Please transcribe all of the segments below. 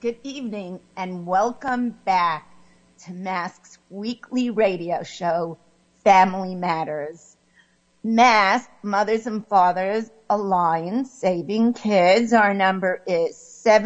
good evening, and welcome back to Mask's weekly radio show, Family Matters. Mask, Mothers and Fathers Alliance, Saving Kids. Our number is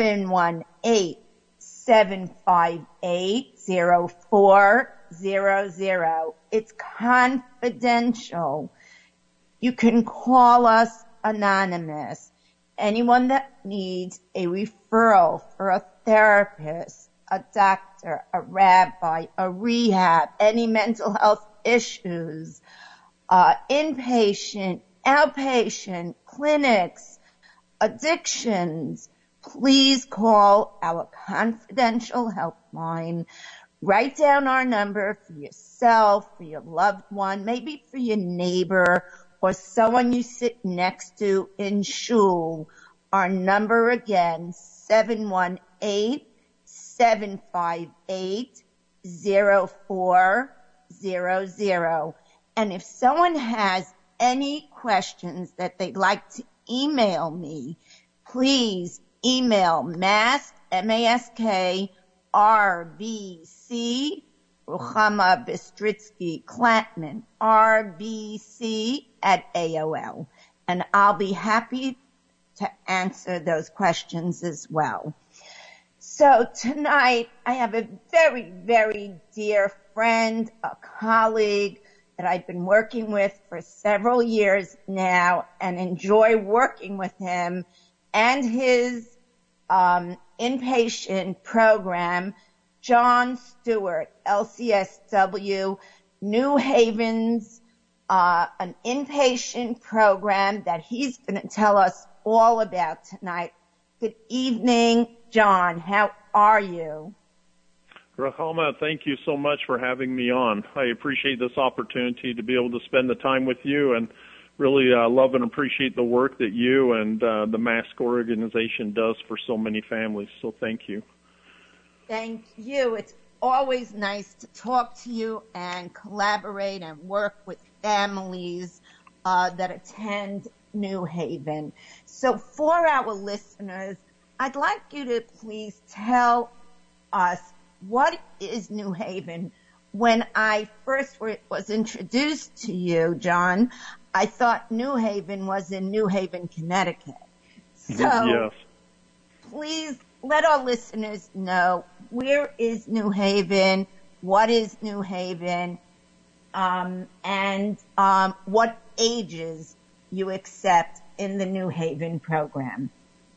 718-758-0400. It's confidential. You can call us anonymous. Anyone that needs a referral for a therapist, a doctor, a rabbi, a rehab, any mental health issues, inpatient, outpatient, clinics, addictions, please call our confidential helpline. Write down our number for yourself, for your loved one, maybe for your neighbor, or someone you sit next to in shul. Our number again, 718-758-0400. And if someone has any questions that they'd like to email me, please email mask, M-A-S-K, R-B-C, Ruchama Bistritsky Klantman, RBC at AOL. And I'll be happy to answer those questions as well. So tonight I have a very, very dear friend, a colleague that I've been working with for several years now and enjoy working with him and his inpatient program, John Stewart, LCSW, New Haven's, an inpatient program that he's going to tell us all about tonight. Good evening, John. How are you? Ruchama, thank you so much for having me on. I appreciate this opportunity to be able to spend the time with you and really love and appreciate the work that you and the Mask organization does for so many families. So thank you. Thank you. It's always nice to talk to you and collaborate and work with families that attend New Haven. So for our listeners, I'd like you to please tell us, what is New Haven? When I first was introduced to you, John, I thought New Haven was in New Haven, Connecticut. So yes. Please let our listeners know, where is New Haven, what is New Haven, and what ages you accept in the New Haven program.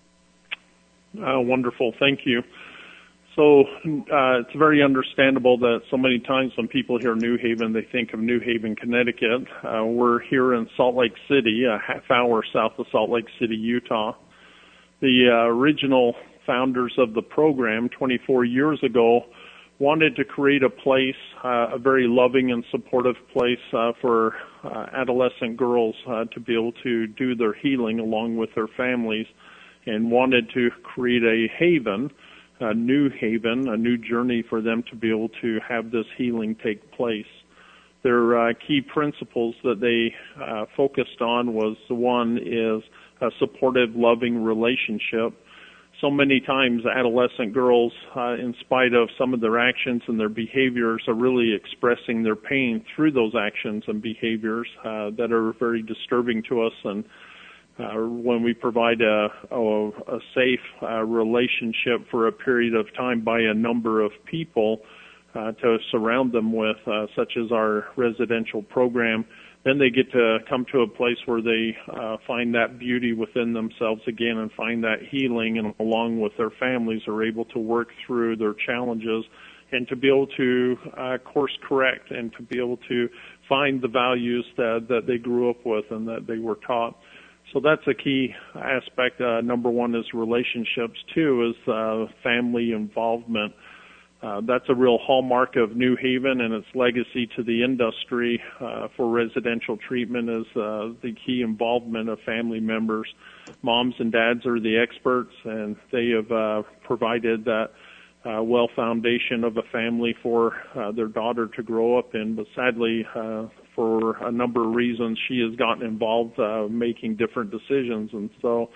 Wonderful. Thank you. So it's very understandable that so many times when people hear New Haven, they think of New Haven, Connecticut. We're here in Salt Lake City, a half hour south of Salt Lake City, Utah. The original founders of the program 24 years ago wanted to create a place, a very loving and supportive place for adolescent girls to be able to do their healing along with their families, and wanted to create a haven, a new haven, a new journey for them to be able to have this healing take place. Their key principles that they focused on was, one is a supportive, loving relationship. So many times adolescent girls, in spite of some of their actions and their behaviors, are really expressing their pain through those actions and behaviors that are very disturbing to us. And when we provide a safe relationship for a period of time by a number of people to surround them with, such as our residential program, then they get to come to a place where they find that beauty within themselves again and find that healing, and along with their families are able to work through their challenges and to be able to course correct and to be able to find the values that they grew up with and that they were taught. So that's a key aspect. Number one is relationships. Two is family involvement. That's a real hallmark of New Haven and its legacy to the industry for residential treatment is the key involvement of family members. Moms and dads are the experts, and they have provided that well foundation of a family for their daughter to grow up in. But sadly, for a number of reasons, she has gotten involved making different decisions. And so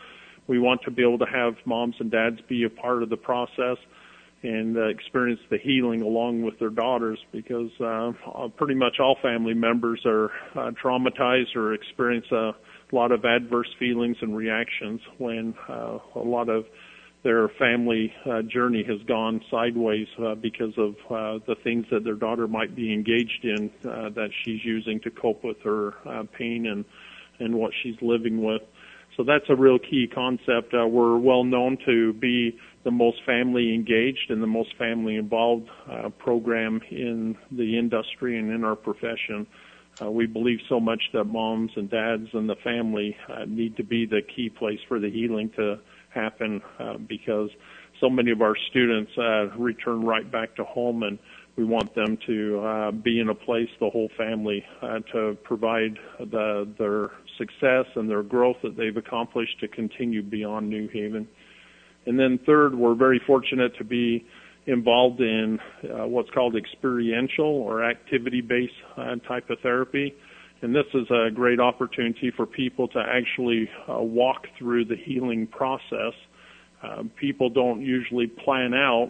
we want to be able to have moms and dads be a part of the process and experience the healing along with their daughters, because pretty much all family members are traumatized or experience a lot of adverse feelings and reactions when a lot of their family journey has gone sideways because of the things that their daughter might be engaged in that she's using to cope with her pain and what she's living with. So that's a real key concept. We're well known to be the most family engaged and the most family involved program in the industry and in our profession. We believe so much that moms and dads and the family need to be the key place for the healing to happen because so many of our students return right back to home, and we want them to be in a place, the whole family, to provide their success and their growth that they've accomplished to continue beyond New Haven. And then third, we're very fortunate to be involved in what's called experiential or activity-based type of therapy. And this is a great opportunity for people to actually walk through the healing process. People don't usually plan out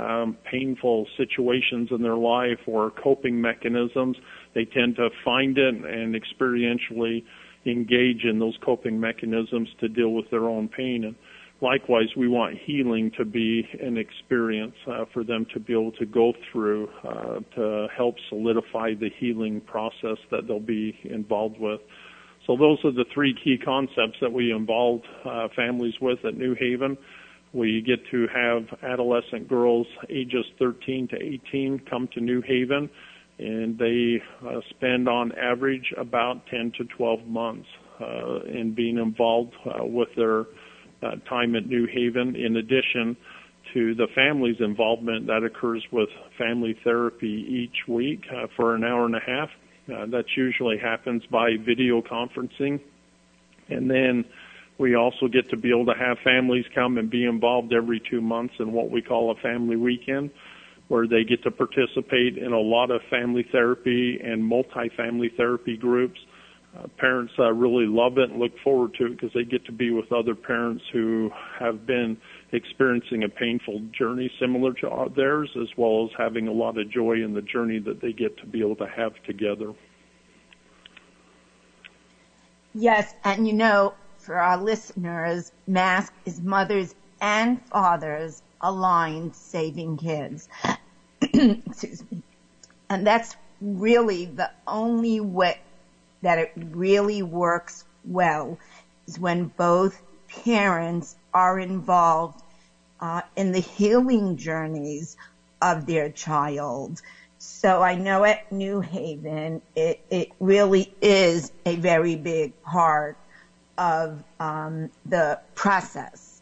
painful situations in their life or coping mechanisms. They tend to find it and experientially engage in those coping mechanisms to deal with their own pain. And likewise, we want healing to be an experience for them to be able to go through to help solidify the healing process that they'll be involved with. So those are the three key concepts that we involve families with at New Haven. We get to have adolescent girls ages 13 to 18 come to New Haven, and they spend on average about 10 to 12 months in being involved with their time at New Haven, in addition to the family's involvement that occurs with family therapy each week for an hour and a half. That usually happens by video conferencing. And then we also get to be able to have families come and be involved every 2 months in what we call a family weekend, where they get to participate in a lot of family therapy and multi-family therapy groups. Parents really love it and look forward to it because they get to be with other parents who have been experiencing a painful journey similar to theirs, as well as having a lot of joy in the journey that they get to be able to have together. Yes, and you know, for our listeners, MASK is Mothers and Fathers Aligned Saving Kids. Excuse me. And that's really the only way that it really works well is when both parents are involved in the healing journeys of their child. So I know at New Haven, it really is a very big part of the process.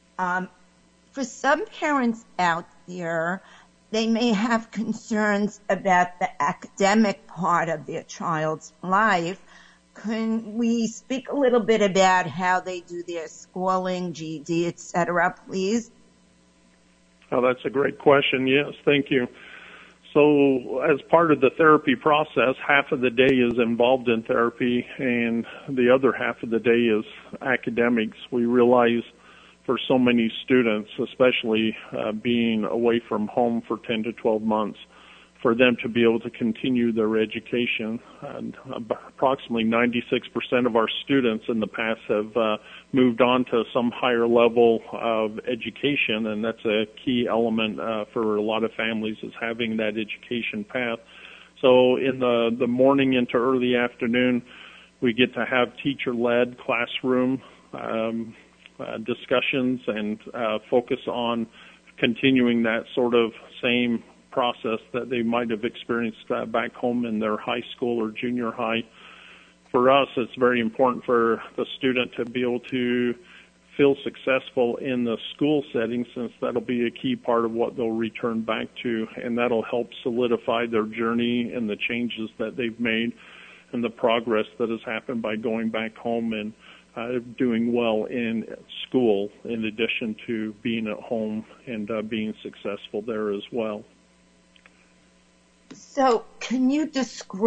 For some parents out there, they may have concerns about the academic part of their child's life. Can we speak a little bit about how they do their schooling, GED, et cetera, please? Oh, that's a great question. Yes, thank you. So as part of the therapy process, half of the day is involved in therapy and the other half of the day is academics. We realize for so many students, especially being away from home for 10 to 12 months, for them to be able to continue their education. And approximately 96% of our students in the past have moved on to some higher level of education, and that's a key element for a lot of families, is having that education path. So in the morning into early afternoon, we get to have teacher-led classroom discussions and focus on continuing that sort of same process that they might have experienced back home in their high school or junior high. For us, it's very important for the student to be able to feel successful in the school setting, since that'll be a key part of what they'll return back to, and that'll help solidify their journey and the changes that they've made and the progress that has happened by going back home and doing well in school, in addition to being at home and being successful there as well. So can you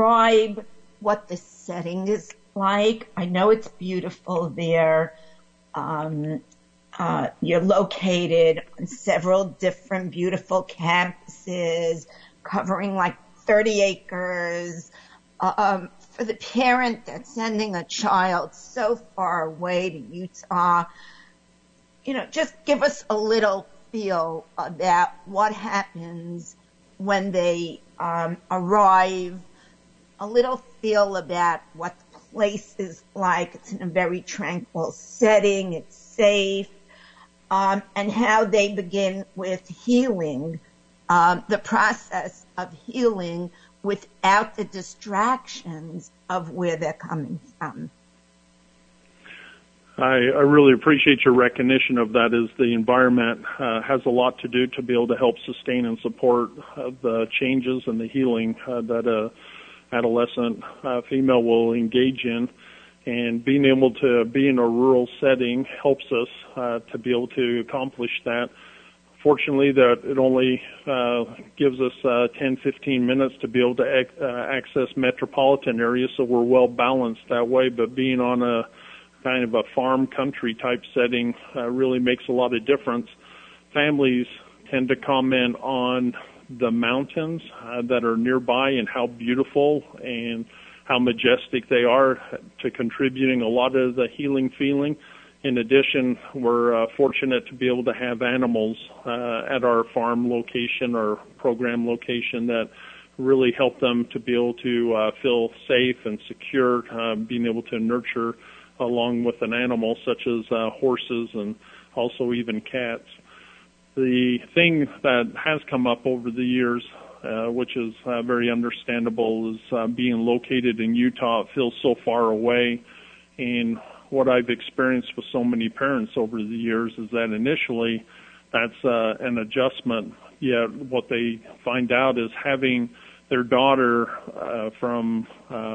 describe what the setting is like? I know it's beautiful there. You're located on several different beautiful campuses, covering like 30 acres. For the parent that's sending a child so far away to Utah, just give us a little feel about what happens when they arrive, a little feel about what the place is like. It's in a very tranquil setting, it's safe, and how they begin with healing, the process of healing without the distractions of where they're coming from. I really appreciate your recognition of that, as the environment has a lot to do to be able to help sustain and support the changes and the healing that a adolescent female will engage in. And being able to be in a rural setting helps us to be able to accomplish that. Fortunately, that it only gives us 10, 15 minutes to be able to access metropolitan areas, so we're well balanced that way. But being on a kind of a farm country type setting really makes a lot of difference. Families tend to comment on the mountains that are nearby and how beautiful and how majestic they are, to contributing a lot of the healing feeling. In addition, we're fortunate to be able to have animals at our farm location or program location that really help them to be able to feel safe and secure, being able to nurture along with an animal such as horses and also even cats. The thing that has come up over the years, which is very understandable, is being located in Utah. It feels so far away. And what I've experienced with so many parents over the years is that initially that's an adjustment. Yet what they find out is having their daughter from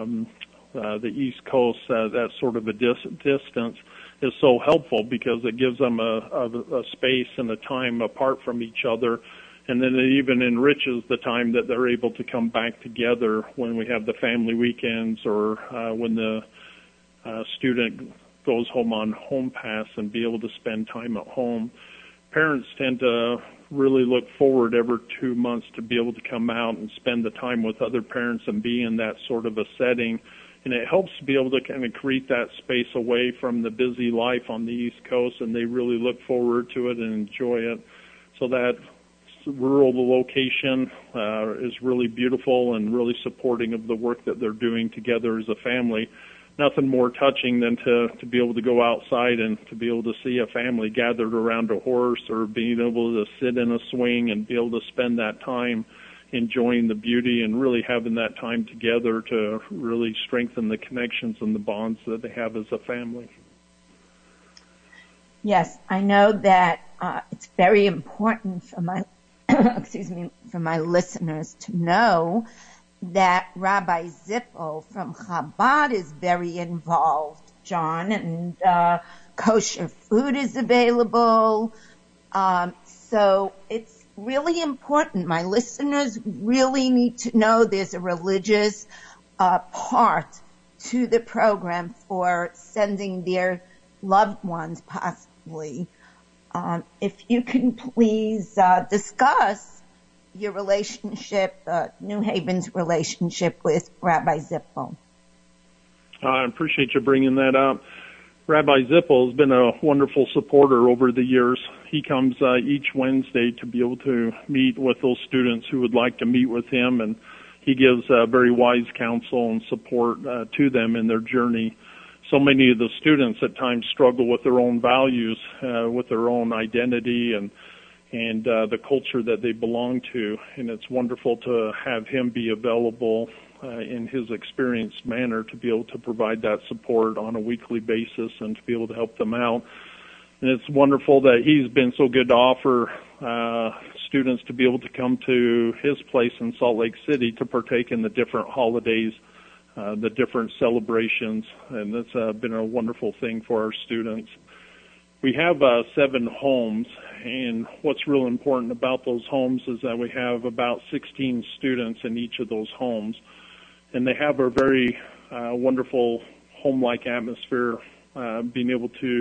the East Coast, that sort of a distance, is so helpful because it gives them a space and a time apart from each other. And then it even enriches the time that they're able to come back together when we have the family weekends or when the student goes home on home pass and be able to spend time at home. Parents tend to really look forward every 2 months to be able to come out and spend the time with other parents and be in that sort of a setting. And it helps to be able to kind of create that space away from the busy life on the East Coast, and they really look forward to it and enjoy it. So that rural location is really beautiful and really supporting of the work that they're doing together as a family. Nothing more touching than to be able to go outside and to be able to see a family gathered around a horse, or being able to sit in a swing and be able to spend that time enjoying the beauty and really having that time together to really strengthen the connections and the bonds that they have as a family. Yes, I know that it's very important for my for my listeners to know that Rabbi Zippel from Chabad is very involved, John, and kosher food is available. So it's really important. My listeners really need to know there's a religious part to the program for sending their loved ones, possibly. If you can please discuss your relationship, New Haven's relationship with Rabbi Zippel. I appreciate you bringing that up. Rabbi Zippel has been a wonderful supporter over the years. He comes each Wednesday to be able to meet with those students who would like to meet with him, and he gives very wise counsel and support to them in their journey. So many of the students at times struggle with their own values, with their own identity and the culture that they belong to, and it's wonderful to have him be available in his experienced manner to be able to provide that support on a weekly basis and to be able to help them out. And it's wonderful that he's been so good to offer students to be able to come to his place in Salt Lake City to partake in the different holidays, the different celebrations, and that's been a wonderful thing for our students. We have 7 homes, and what's real important about those homes is that we have about 16 students in each of those homes, and they have a very wonderful home-like atmosphere, being able to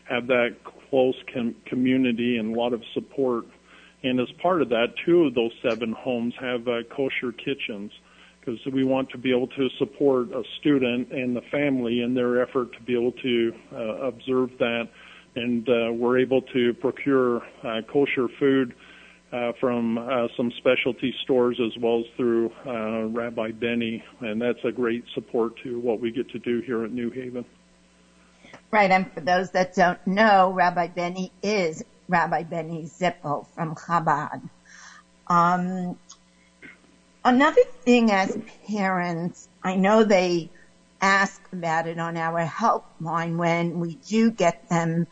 have that close community and a lot of support. And as part of that, 2 of those 7 homes have kosher kitchens, because we want to be able to support a student and the family in their effort to be able to observe that. And we're able to procure kosher food from some specialty stores, as well as through Rabbi Benny, and that's a great support to what we get to do here at New Haven. Right, and for those that don't know, Rabbi Benny is Rabbi Benny Zippel from Chabad. Another thing, as parents, I know they ask about it on our helpline when we do get them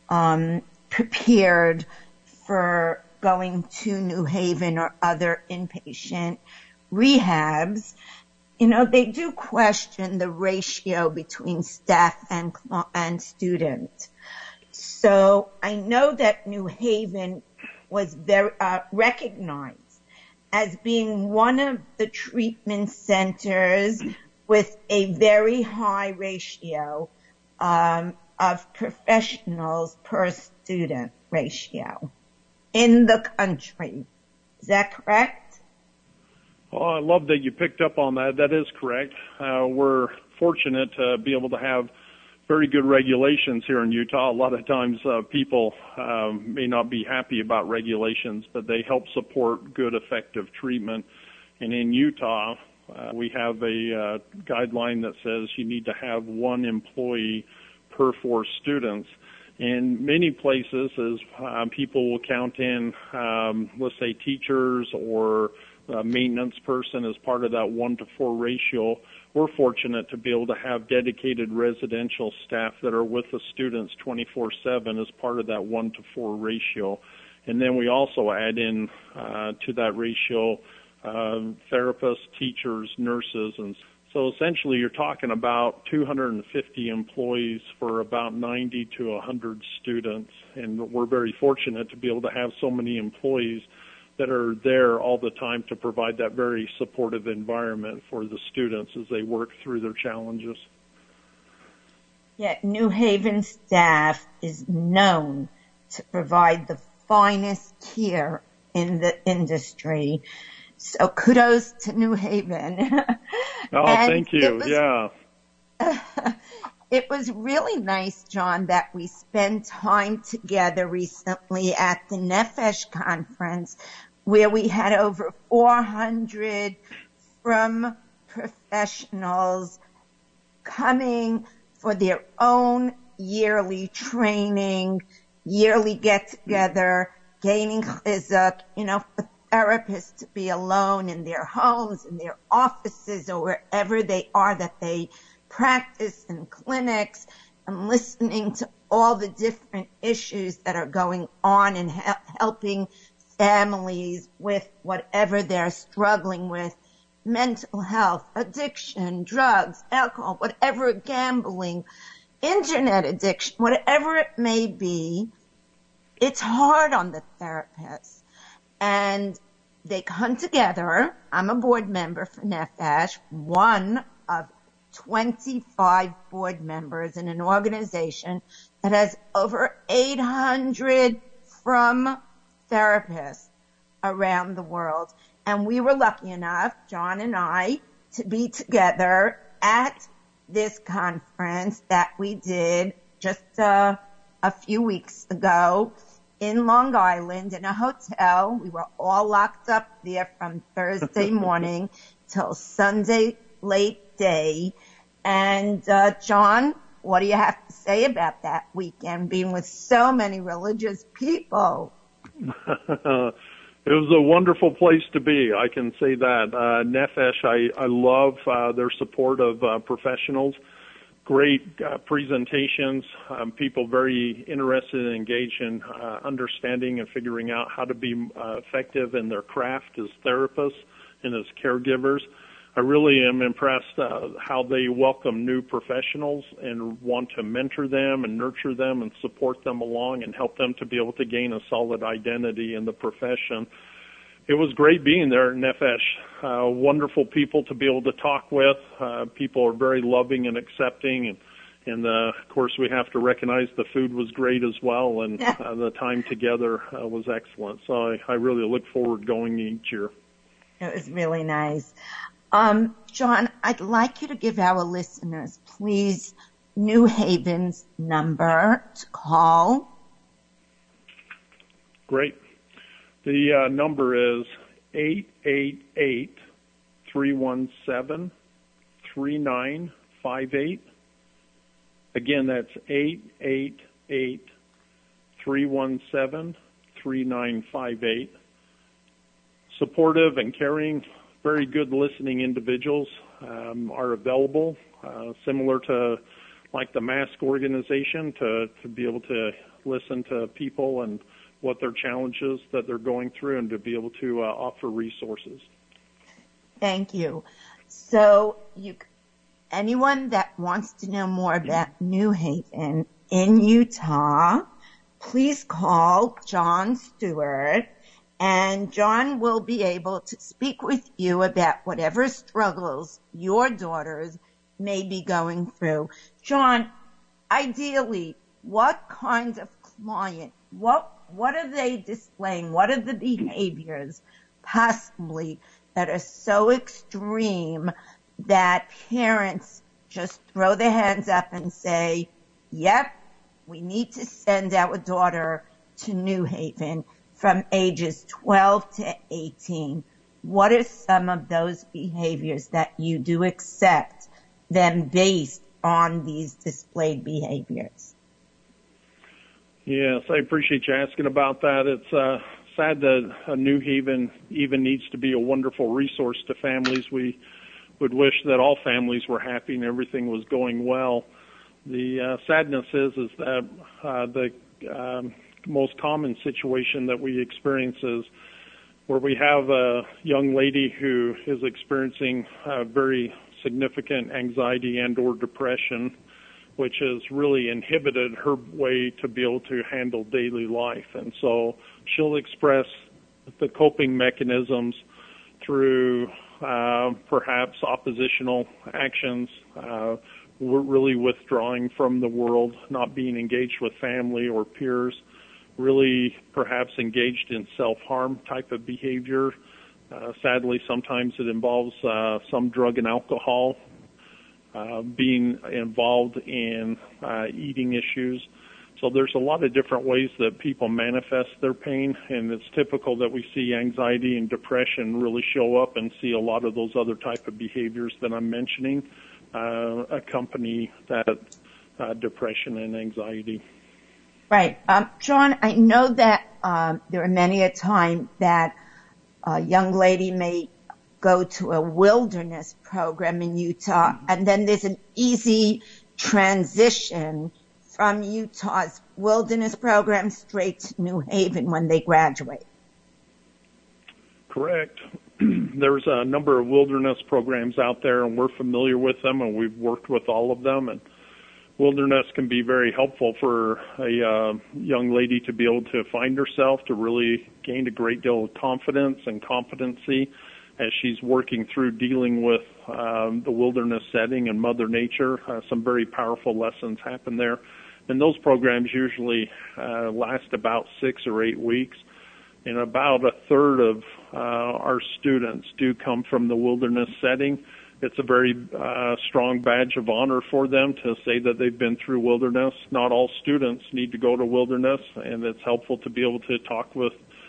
prepared for going to New Haven or other inpatient rehabs. You know, they do question the ratio between staff and student. So I know that New Haven was very recognized as being one of the treatment centers with a very high ratio of professionals per student ratio in the country. Is that correct? Oh, I love that you picked up on that. That is correct. We're fortunate to be able to have very good regulations here in Utah. A lot of times people may not be happy about regulations, but they help support good, effective treatment. And in Utah, we have a guideline that says you need to have 1 employee per 4 students. In many places, as people will count in, let's say teachers or a maintenance person as part of that 1-to-4 ratio, we're fortunate to be able to have dedicated residential staff that are with the students 24/7 as part of that 1-to-4 ratio. And then we also add in to that ratio therapists, teachers, nurses, and so essentially you're talking about 250 employees for about 90 to 100 students. And we're very fortunate to be able to have so many employees that are there all the time to provide that very supportive environment for the students as they work through their challenges. Yeah, New Haven staff is known to provide the finest care in the industry. So kudos to New Haven. Oh, thank you. It was really nice, John, that we spent time together recently at the Nefesh conference, where we had over 400 from professionals coming for their own yearly training, yearly get-together, gaining chizuk, for therapists to be alone in their homes, in their offices, or wherever they are that they practice in clinics, and listening to all the different issues that are going on and helping families with whatever they're struggling with, mental health, addiction, drugs, alcohol, whatever, gambling, internet addiction, whatever it may be. It's hard on the therapists. And they come together. I'm a board member for Nefesh, one of 25 board members in an organization that has over 800 from therapists around the world. And we were lucky enough, John and I, to be together at this conference that we did just a few weeks ago in Long Island in a hotel. We were all locked up there from Thursday morning till Sunday late day. And John, what do you have to say about that weekend, being with so many religious people? It was a wonderful place to be. I can say that. Nefesh, I love their support of professionals. Great presentations, people very interested and engaged in understanding and figuring out how to be effective in their craft as therapists and as caregivers. I really am impressed how they welcome new professionals and want to mentor them and nurture them and support them along and help them to be able to gain a solid identity in the profession. It was great being there at Nefesh. Wonderful people to be able to talk with. People are very loving and accepting, And of course, we have to recognize the food was great as well, and the time together was excellent. So I really look forward to going each year. It was really nice. John, I'd like you to give our listeners, please, New Haven's number to call. Great. The number is 888-317-3958. Again, that's 888-317-3958. Supportive and caring, very good listening individuals are available, similar to like the MASK organization, to be able to listen to people and what their challenges that they're going through, and to be able to offer resources. Thank you. So anyone that wants to know more about New Haven in Utah, please call John Stewart, and John will be able to speak with you about whatever struggles your daughters may be going through. John, ideally, what kind of client, what are they displaying? What are the behaviors possibly that are so extreme that parents just throw their hands up and say, yep, we need to send our daughter to New Haven from ages 12 to 18? What are some of those behaviors that you do accept them based on these displayed behaviors? Yes, I appreciate you asking about that. It's sad that New Haven even needs to be a wonderful resource to families. We would wish that all families were happy and everything was going well. The sadness is that the most common situation that we experience is where we have a young lady who is experiencing very significant anxiety and or depression, which has really inhibited her way to be able to handle daily life. And so she'll express the coping mechanisms through perhaps oppositional actions, really withdrawing from the world, not being engaged with family or peers, really perhaps engaged in self-harm type of behavior. Sadly, sometimes it involves some drug and alcohol, being involved in eating issues. So there's a lot of different ways that people manifest their pain, and it's typical that we see anxiety and depression really show up and see a lot of those other type of behaviors that I'm mentioning accompany that depression and anxiety. Right. John, I know that there are many a time that a young lady may go to a wilderness program in Utah, and then there's an easy transition from Utah's wilderness program straight to New Haven when they graduate. Correct. There's a number of wilderness programs out there, and we're familiar with them, and we've worked with all of them. And wilderness can be very helpful for a young lady to be able to find herself, to really gain a great deal of confidence and competency as she's working through dealing with the wilderness setting and Mother Nature. Some very powerful lessons happen there. And those programs usually last about 6 or 8 weeks. And about a third of our students do come from the wilderness setting. It's a very strong badge of honor for them to say that they've been through wilderness. Not all students need to go to wilderness, and it's helpful to be able to talk with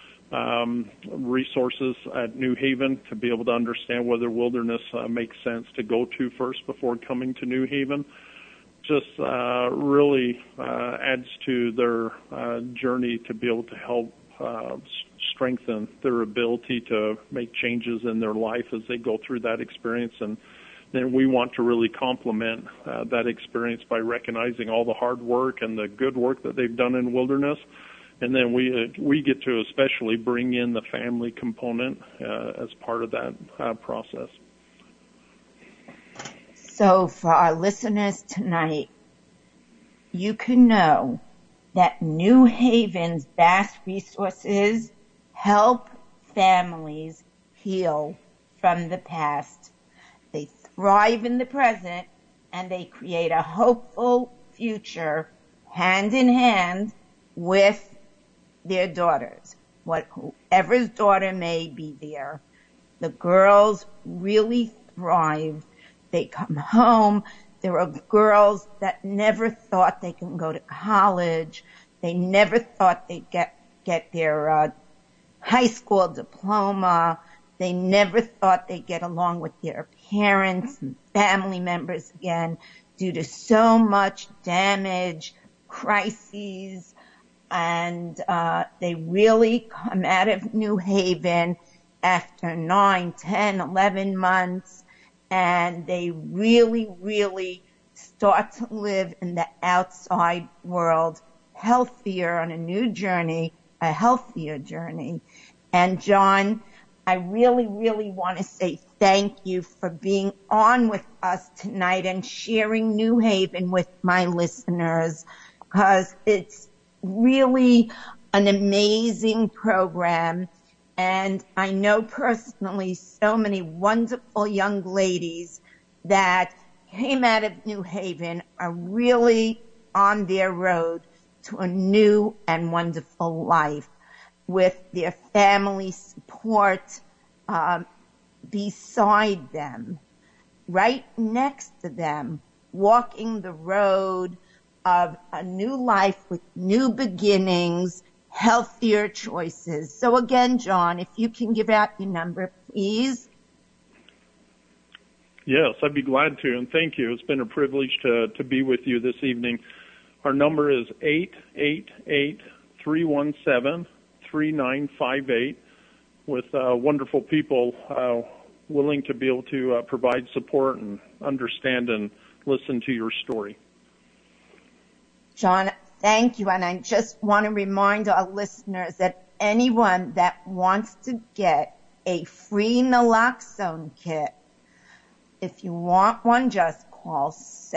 resources at New Haven to be able to understand whether wilderness makes sense to go to first before coming to New Haven. Just really adds to their journey to be able to help strengthen their ability to make changes in their life as they go through that experience. And then we want to really complement that experience by recognizing all the hard work and the good work that they've done in wilderness. And then we get to especially bring in the family component as part of that process. So for our listeners tonight, you can know that New Haven's vast resources help families heal from the past. They thrive in the present and they create a hopeful future hand in hand with their daughters, whoever's daughter may be there. The girls really thrive. They come home. There are girls that never thought they can go to college. They never thought they'd get their high school diploma. They never thought they'd get along with their parents and family members again due to so much damage, crises, and they really come out of New Haven after 9, 10, 11 months, and they really, really start to live in the outside world healthier on a new journey, a healthier journey. And John, I really, really want to say thank you for being on with us tonight and sharing New Haven with my listeners, because it's really an amazing program. And I know personally so many wonderful young ladies that came out of New Haven are really on their road to a new and wonderful life with their family support beside them, right next to them, walking the road of a new life with new beginnings, healthier choices. So again, John, if you can give out your number, please. Yes, I'd be glad to, and thank you. It's been a privilege to be with you this evening. Our number is 888-317-3958, with wonderful people willing to be able to provide support and understand and listen to your story. John, thank you. And I just want to remind our listeners that anyone that wants to get a free naloxone kit, if you want one, just call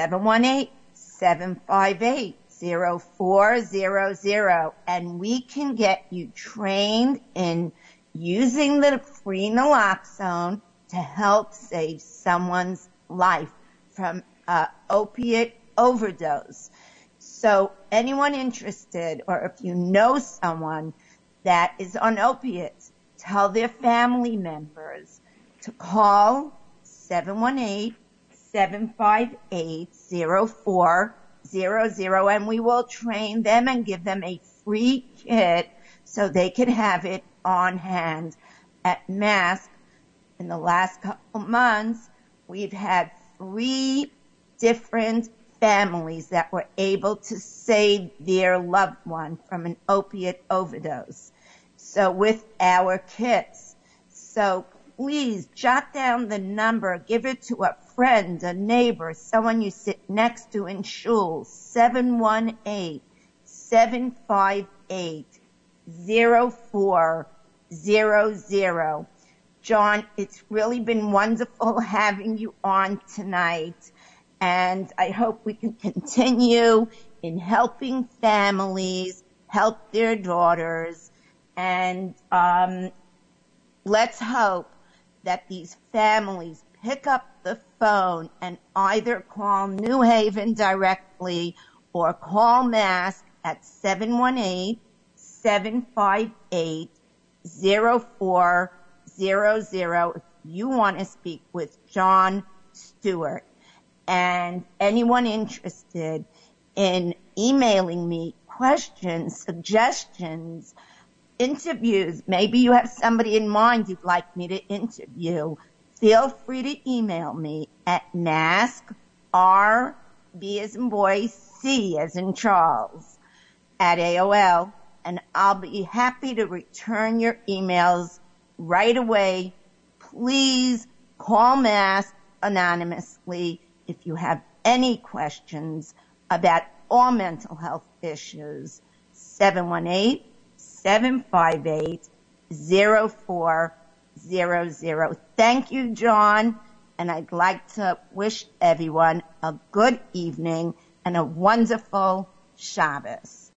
718-758-0400, and we can get you trained in using the free naloxone to help save someone's life from opiate overdose. So anyone interested, or if you know someone that is on opiates, tell their family members to call 718-758-0400, and we will train them and give them a free kit so they can have it on hand. At Mask, in the last couple months, we've had 3 different families that were able to save their loved one from an opiate overdose. So with our kits. So please jot down the number, give it to a friend, a neighbor, someone you sit next to in shul, 718-758-0400. John, it's really been wonderful having you on tonight. And I hope we can continue in helping families, help their daughters, and let's hope that these families pick up the phone and either call New Haven directly or call Mask at 718-758-0400 if you want to speak with John Stewart. And anyone interested in emailing me questions, suggestions, interviews, maybe you have somebody in mind you'd like me to interview, feel free to email me at mask, R, B as in boy, C as in Charles, at AOL, and I'll be happy to return your emails right away. Please call Mask anonymously if you have any questions about all mental health issues. 718-758-0400. Thank you, John, and I'd like to wish everyone a good evening and a wonderful Shabbos.